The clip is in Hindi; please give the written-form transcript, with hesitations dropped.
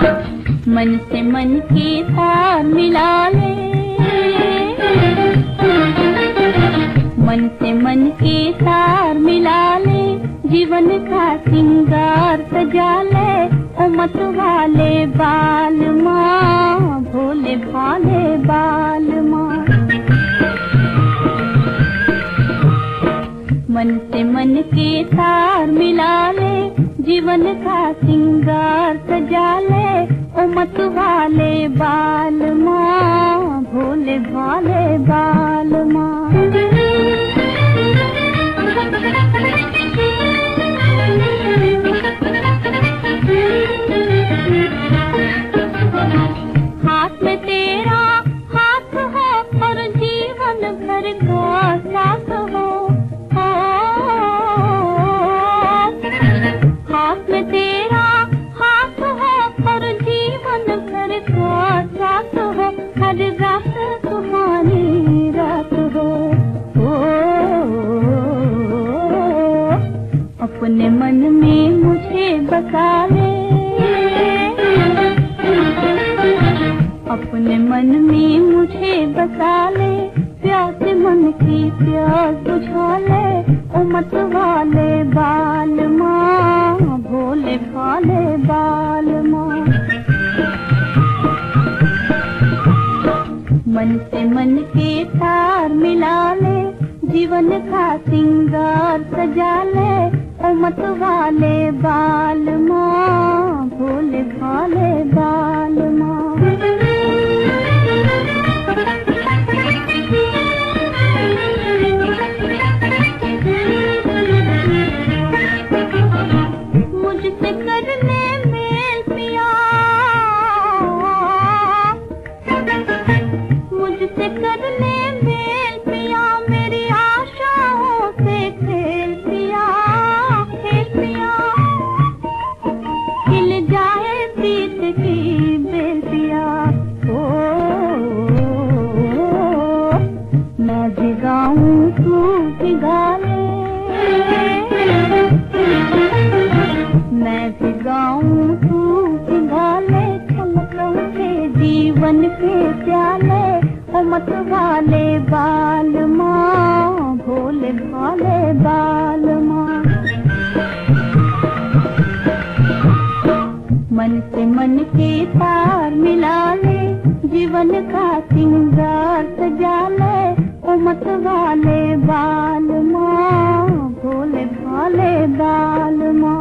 मन से मन की तार मिला ले, मन से मन की तार मिला ले, जीवन का सिंगार सजा ले। ओ मत वाले बाल माँ, भोले भाले बाल माँ। मन से मन की तार मिला ले, जीवन का सिंगार सजा ले। ओ मत वाले बाल माँ, भोले भाले बाल माँ। हाथ में तेरा हाथ हो और जीवन भर का साथ हो। हाथ में तेरा हाथ हो और जीवन भर का साथ हो। हर रात सुहानी रात हो। अपने मन में मुझे बसा ले, अपने मन में मुझे बसा ले। प्यास मन की प्यास बुझा ले। ओ मत वाले बाल माँ, भोले भाले बाल माँ। मन से मन के तार मिला ले, जीवन का सिंगार सजा ले। ओ मत वाले बाल माँ, भोले भाले बाल माँ। मुझसे कर ले मेल पिया, मुझसे कर ले मेल पिया। मेरी आशाओं से खेल पिया, खेल पिया। खिल जाए प्रीत की बेल पिया। मैं भी गाऊं तू भी गा ले, मैं भी गाऊं तू भी गा ले। छलकों के जीवन के प्याले। ओ मत वाले बाल माँ, भोले भाले बाल माँ। मन से मन के तार मिला ले, जीवन का सिंगार सजा ले। ओ मत वाले बाल माँ, भोले भाले बाल माँ।